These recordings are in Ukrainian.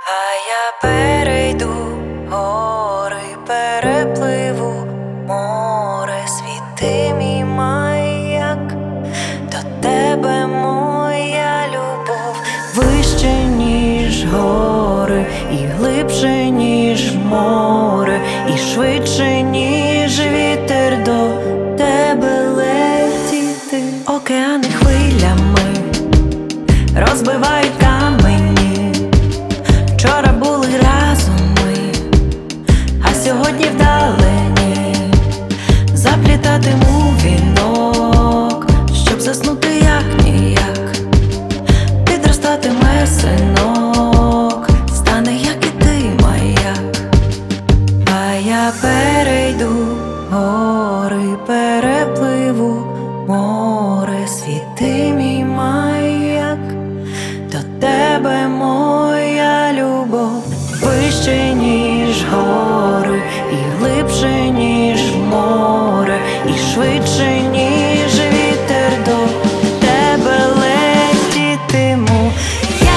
А я перейду гори, перепливу море, світи мій маяк, до тебе моя любов вище, ніж гори, і глибше, ніж море, і швидше, ніж вітер, до тебе летіти. Океани хвилями розбивають камені. Вчора були разом ми, а сьогодні вдалині. Заплітатиму вінок, щоб заснути як ніяк. Підростатиме синок, стане як і ти маяк. А я перейду гори, перепливу море, світи мій маяк, до тебе моя любов вище, ніж гори, і глибше, ніж море, і швидше, ніж вітер, до тебе летітиму я.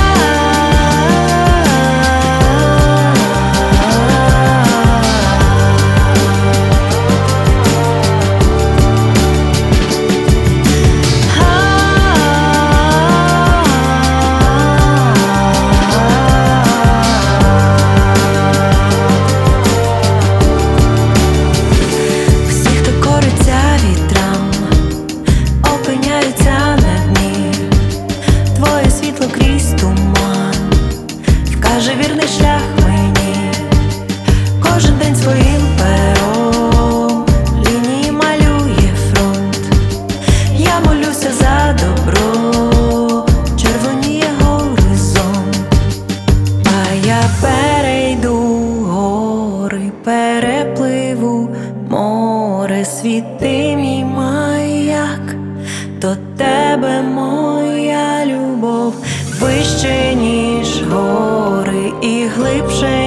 Вкаже вірний шлях мені, кожен день своїм пером лінії малює фронт. Я молюся за добро, червоніє горизонт. А я перейду гори, перепливу море, світи мій маяк, до тебе моя любов вище, ніж гори, і глибше,